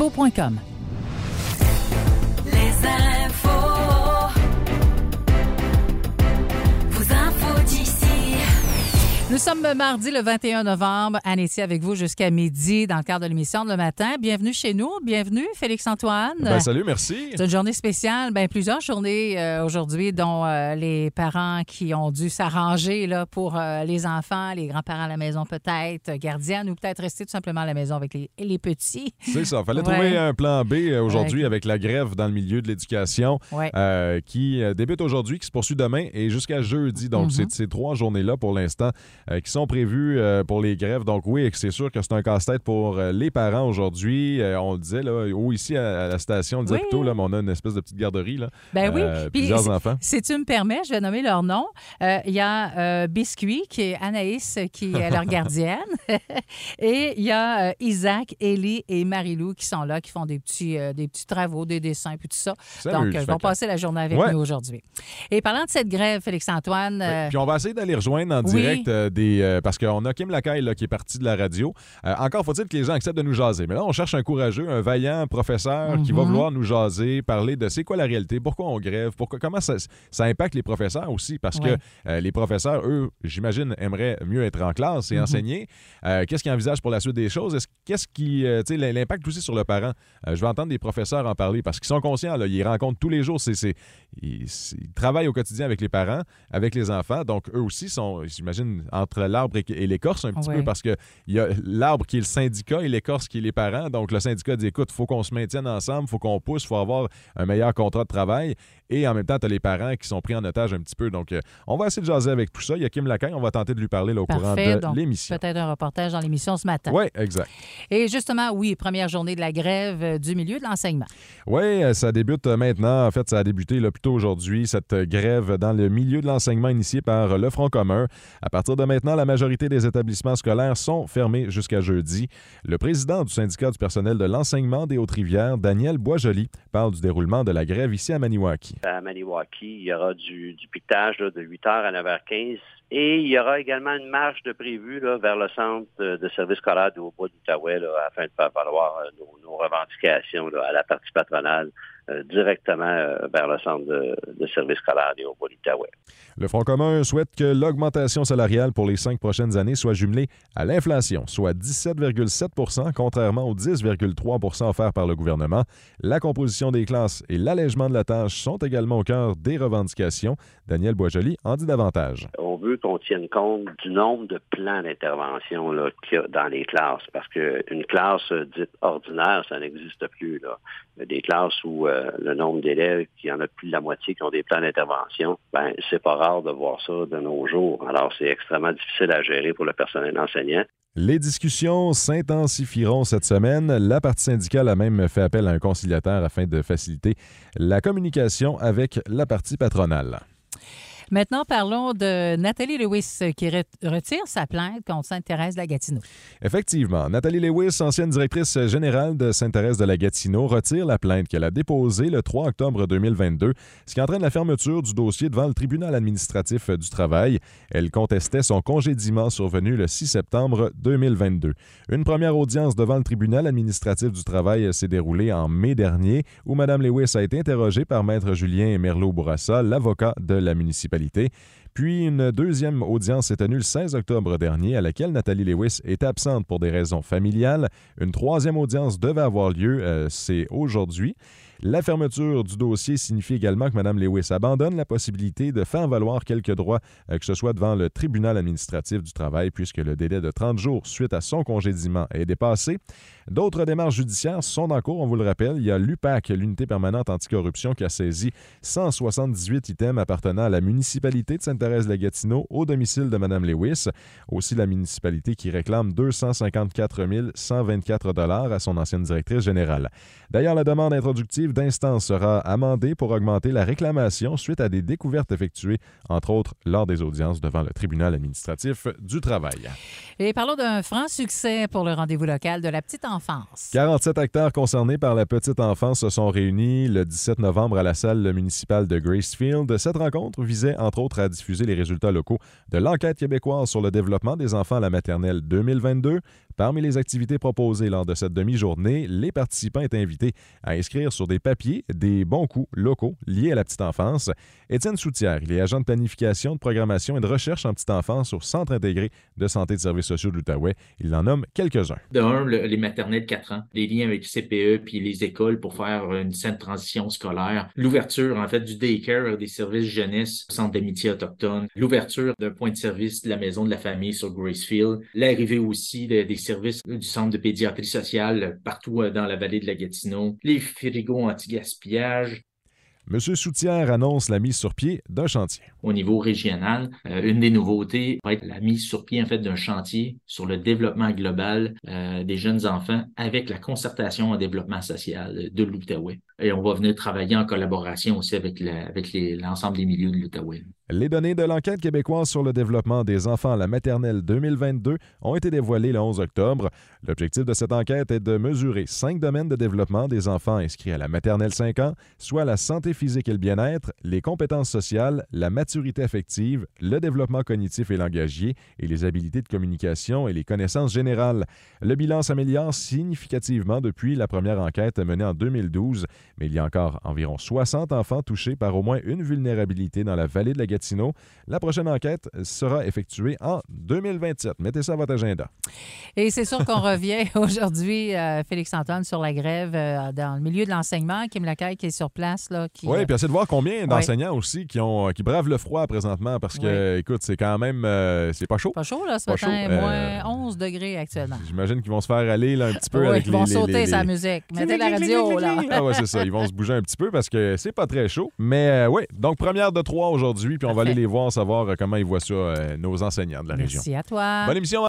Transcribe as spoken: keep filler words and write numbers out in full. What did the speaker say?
Thibault point com. Les infos. Vos infos d'ici. Nous sommes mardi le vingt et un novembre. Anne ici avec vous jusqu'à midi dans le cadre de l'émission de Le Matin. Bienvenue chez nous. Bienvenue, Félix-Antoine. Ben, salut, merci. C'est une journée spéciale. Ben, plusieurs journées euh, aujourd'hui, dont euh, les parents qui ont dû s'arranger là, pour euh, les enfants, les grands-parents à la maison peut-être, gardiennes ou peut-être rester tout simplement à la maison avec les, les petits. C'est ça. Il fallait Ouais. trouver un plan B euh, aujourd'hui Ouais. avec la grève dans le milieu de l'éducation Ouais. euh, qui euh, débute aujourd'hui, qui se poursuit demain et jusqu'à jeudi. Donc, Mhm. c'est ces trois journées-là pour l'instant euh, qui sont prévues euh, pour les grèves. Donc, oui, c'est sûr que c'est un casse-tête pour euh, les parents aujourd'hui. Euh, on le disait, là, ou ici à, à la station, on le disait Oui. plutôt, là, mais on a une espèce de petite garderie. Là, Ben oui. Euh, Puis, plusieurs si- enfants. Si tu me permets, je vais nommer leur nom. Euh, Il y a euh, Biscuit, qui est Anaïs, qui est leur gardienne. Et il y a euh, Isaac, Élie et Marie-Lou qui sont là, qui font des petits, euh, des petits travaux, des dessins, puis tout ça. Ça Donc, amuse, euh, ils fait vont que- passer la journée avec Ouais. nous aujourd'hui. Et parlant de cette grève, Félix-Antoine, Oui. euh, Puis on va essayer d'aller rejoindre en oui. direct euh, des. euh, parce qu'on a Kim Lacaille là, qui est parti de la radio. Euh, encore faut-il que les gens acceptent de nous jaser. Mais là, on cherche un courageux, un vaillant professeur qui va Mhm. vouloir nous jaser, parler de c'est quoi la réalité, pourquoi on grève, pourquoi, comment ça, ça impacte les professeurs aussi. Parce Ouais. que euh, les professeurs, eux, j'imagine, aimeraient mieux être en classe et Mhm. enseigner. Euh, qu'est-ce qu'ils envisagent pour la suite des choses? Est-ce- Qu'est-ce qui. euh, tu sais, l'impact aussi sur le parent. Euh, je vais entendre des professeurs en parler parce qu'ils sont conscients, là, ils rencontrent tous les jours. C'est, c'est, ils, ils travaillent au quotidien avec les parents, avec les enfants. Donc, eux aussi sont, j'imagine, entre l'arbre et, et l'écorce un petit Ouais. peu parce qu'il y a l'arbre qui est le syndicat et l'écorce qui est les parents. Donc, le syndicat dit écoute, il faut qu'on se maintienne ensemble, il faut qu'on pousse, il faut avoir un meilleur contrat de travail. Et en même temps, tu as les parents qui sont pris en otage un petit peu. Donc, euh, on va essayer de jaser avec tout ça. Il y a Kim Lacaille, on va tenter de lui parler là, au courant parfait. de Donc, l'émission. peut-être un reportage dans l'émission ce matin. Oui, exact. Et justement, oui, première journée de la grève euh, du milieu de l'enseignement. Oui, ça débute euh, maintenant. En fait, ça a débuté là, plus tôt aujourd'hui, cette euh, grève dans le milieu de l'enseignement initiée par le Front commun. À partir de maintenant, la majorité des établissements scolaires sont fermés jusqu'à jeudi. Le président du syndicat du personnel de l'enseignement des Hautes-Rivières, Daniel Boisjoli, parle du déroulement de la grève ici à Maniwaki. À Maniwaki, il y aura du, du piquetage là, de huit heures à neuf heures quinze et il y aura également une marche de prévue là, vers le centre de, de service scolaire du Haut-Bois d'Outaouais là, afin de faire valoir euh, nos, nos revendications là, à la partie patronale euh, directement euh, vers le centre de, de service scolaire du Haut-Bois d'Outaouais. Le Front commun souhaite que l'augmentation salariale pour les cinq prochaines années soit jumelée à l'inflation, soit dix-sept virgule sept pour cent, contrairement aux dix virgule trois pour cent offerts par le gouvernement. La composition des classes et l'allègement de la tâche sont également au cœur des revendications. Daniel Boisjoli en dit davantage. On veut qu'on tienne compte du nombre de plans d'intervention là, qu'il y a dans les classes, parce qu'une classe euh, dite ordinaire, ça n'existe plus. Là. Il y a des classes où euh, le nombre d'élèves, qu'il y en a plus de la moitié qui ont des plans d'intervention, ben c'est pas rare de voir ça de nos jours. Alors, c'est extrêmement difficile à gérer pour le personnel enseignant. Les discussions s'intensifieront cette semaine. La partie syndicale a même fait appel à un conciliateur afin de faciliter la communication avec la partie patronale. Maintenant, parlons de Nathalie Lewis qui re- retire sa plainte contre Sainte-Thérèse de la Gatineau. Effectivement, Nathalie Lewis, ancienne directrice générale de Sainte-Thérèse de la Gatineau, retire la plainte qu'elle a déposée le trois octobre deux mille vingt-deux, ce qui entraîne la fermeture du dossier devant le tribunal administratif du travail. Elle contestait son congédiement survenu le six septembre deux mille vingt-deux. Une première audience devant le tribunal administratif du travail s'est déroulée en mai dernier, où Mme Lewis a été interrogée par Maître Julien Merleau-Bourassa, l'avocat de la municipalité. Puis une deuxième audience s'est tenue le seize octobre dernier à laquelle Nathalie Lewis était absente pour des raisons familiales. Une troisième audience devait avoir lieu, euh, c'est aujourd'hui. La fermeture du dossier signifie également que Mme Lewis abandonne la possibilité de faire valoir quelques droits, euh, que ce soit devant le tribunal administratif du travail, puisque le délai de trente jours suite à son congédiement est dépassé. D'autres démarches judiciaires sont en cours, on vous le rappelle. Il y a l'U P A C, l'Unité permanente anticorruption, qui a saisi cent soixante-dix-huit items appartenant à la municipalité de Sainte-Thérèse-de-la-Gatineau au domicile de Mme Lewis. Aussi la municipalité qui réclame deux cent cinquante-quatre mille cent vingt-quatre dollars à son ancienne directrice générale. D'ailleurs, la demande introductive d'instance sera amendée pour augmenter la réclamation suite à des découvertes effectuées, entre autres lors des audiences devant le tribunal administratif du travail. Et parlons d'un franc succès pour le rendez-vous local de la petite enfance. quarante-sept acteurs concernés par la petite enfance se sont réunis le dix-sept novembre à la salle municipale de Gracefield. Cette rencontre visait, entre autres, à diffuser les résultats locaux de l'enquête québécoise sur le développement des enfants à la maternelle deux mille vingt-deux, Parmi les activités proposées lors de cette demi-journée, les participants étaient invités à inscrire sur des papiers des bons coups locaux liés à la petite enfance. Étienne Soutière, il est agent de planification, de programmation et de recherche en petite enfance au Centre intégré de santé et de services sociaux de l'Outaouais. Il en nomme quelques-uns. De un, le, les maternelles de quatre ans, les liens avec le C P E puis les écoles pour faire une saine transition scolaire. L'ouverture, en fait, du daycare, des services jeunesse, centre d'amitié autochtone. L'ouverture d'un point de service de la maison de la famille sur Gracefield. L'arrivée aussi de, des services du centre de pédiatrie sociale partout dans la vallée de la Gatineau. Les frigos anti-gaspillage. M. Soutière annonce la mise sur pied d'un chantier. Au niveau régional, euh, une des nouveautés va être la mise sur pied en fait d'un chantier sur le développement global euh, des jeunes enfants avec la concertation en développement social de l'Outaouais. Et on va venir travailler en collaboration aussi avec, la, avec les, l'ensemble des milieux de l'Outaouais. Les données de l'enquête québécoise sur le développement des enfants à la maternelle deux mille vingt-deux ont été dévoilées le onze octobre. L'objectif de cette enquête est de mesurer cinq domaines de développement des enfants inscrits à la maternelle cinq ans, soit la santé physique et le bien-être, les compétences sociales, la maturité affective, le développement cognitif et langagier et les habiletés de communication et les connaissances générales. Le bilan s'améliore significativement depuis la première enquête menée en deux mille douze, mais il y a encore environ soixante enfants touchés par au moins une vulnérabilité dans la vallée de la Gatineau. La prochaine enquête sera effectuée en deux mille vingt-sept. Mettez ça à votre agenda. Et c'est sûr qu'on revient aujourd'hui, euh, Félix-Antoine, sur la grève euh, dans le milieu de l'enseignement. Kim Lacaille qui est sur place. Là, qui, oui, puis essayer de voir combien d'enseignants oui. aussi qui, ont, qui bravent le froid présentement parce que, oui. écoute, c'est quand même, euh, c'est pas chaud. Pas chaud, là, ce pas matin, chaud. moins Euh, onze degrés actuellement. J'imagine qu'ils vont se faire aller là, un petit peu oui, avec ils les... vont les, sauter les, les... sa musique. Mettez la radio, là. Ah ouais, c'est ça. Ils vont se bouger un petit peu parce que c'est pas très chaud. Mais euh, oui, donc première de trois aujourd'hui, puis on va aller les voir, savoir comment ils voient ça, euh, nos enseignants de la Merci région. Merci à toi. Bonne émission.